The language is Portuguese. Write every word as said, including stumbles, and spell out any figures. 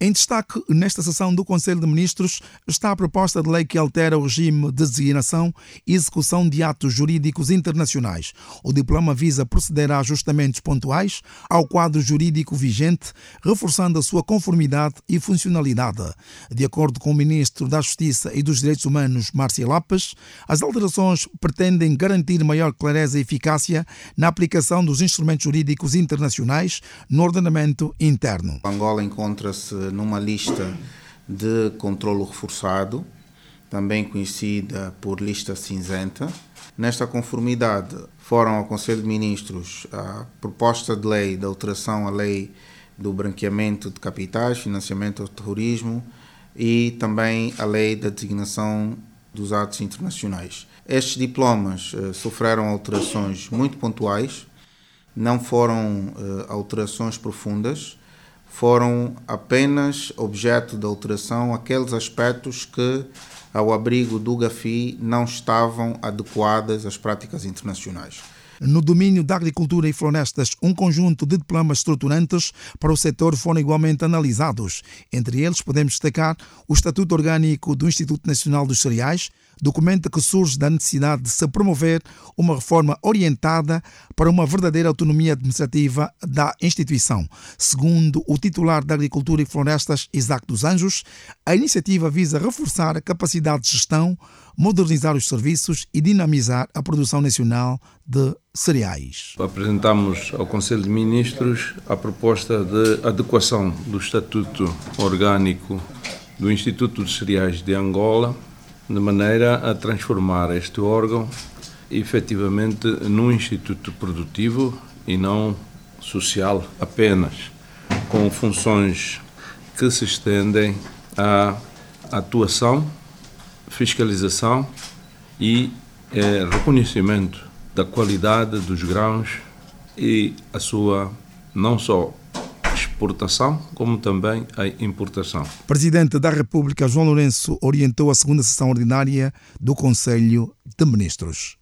Em destaque, nesta sessão do Conselho de Ministros, está a proposta de lei que altera o regime de designação e execução de atos jurídicos internacionais. O diploma visa proceder a ajustamentos pontuais ao quadro jurídico vigente, reforçando a sua conformidade e funcionalidade. De acordo com o Ministro da Justiça e dos Direitos Humanos, Márcia Lopes, as alterações pretendem garantir maior clareza e eficácia na aplicação dos instrumentos jurídicos internacionais no ordenamento interno. Angola encontra-se numa lista de controlo reforçado, também conhecida por lista cinzenta. Nesta conformidade, foram ao Conselho de Ministros a proposta de lei de alteração à lei do branqueamento de capitais, financiamento ao terrorismo e também a lei da designação dos atos internacionais. Estes diplomas eh, sofreram alterações muito pontuais, não foram eh, alterações profundas, foram apenas objeto de alteração aqueles aspectos que, ao abrigo do GAFI, não estavam adequados às práticas internacionais. No domínio da agricultura e florestas, um conjunto de diplomas estruturantes para o setor foram igualmente analisados. Entre eles, podemos destacar o Estatuto Orgânico do Instituto Nacional dos Cereais, documento que surge da necessidade de se promover uma reforma orientada para uma verdadeira autonomia administrativa da instituição. Segundo o titular da Agricultura e Florestas, Isaac dos Anjos, a iniciativa visa reforçar a capacidade de gestão, modernizar os serviços e dinamizar a produção nacional de cereais. Apresentamos ao Conselho de Ministros a proposta de adequação do Estatuto Orgânico do Instituto de Cereais de Angola, de maneira a transformar este órgão efetivamente num instituto produtivo e não social apenas, com funções que se estendem à atuação, fiscalização e eh, reconhecimento da qualidade dos grãos e a sua não só exportação, como também a importação. O Presidente da República, João Lourenço, orientou a segunda sessão ordinária do Conselho de Ministros.